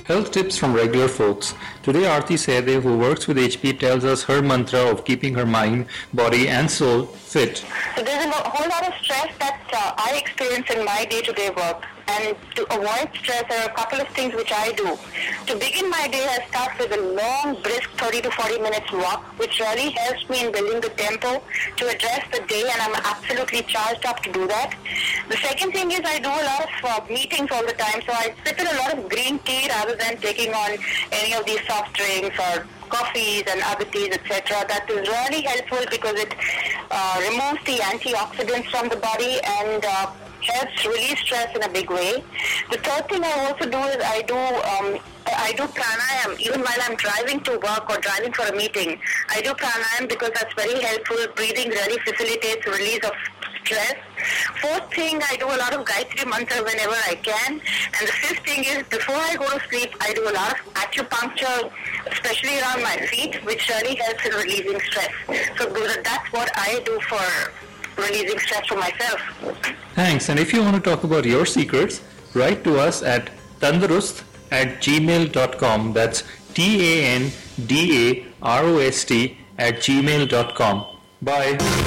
Health tips from regular folks. Today Aarti Sehdev, who works with HP, tells us her mantra of keeping her mind, body and soul fit. So there's a whole lot of stress that I experience in my day-to-day work. And to avoid stress, there are a couple of things which I do. To begin my day, I start with a long, brisk 30 to 40 minutes walk, which really helps me in building the tempo to address the day, and I'm absolutely charged up to do that. The second thing is I do a lot of meetings all the time, so I sip in a lot of green tea rather than taking on any of these soft drinks or coffees and other teas, etc. That is really helpful because it removes the antioxidants from the body and helps release stress in a big way. The third thing I also do is I do pranayam even while I'm driving to work or driving for a meeting. I do pranayam because that's very helpful. Breathing really facilitates release of stress. Fourth thing, I do a lot of Gayatri Mantra whenever I can. And the fifth thing is before I go to sleep, I do a lot of acupuncture, especially around my feet, which really helps in releasing stress. So that's what I do for releasing stress for myself. Thanks. And if you want to talk about your secrets, write to us at tandarost@gmail.com. That's TANDAROST@gmail.com. Bye.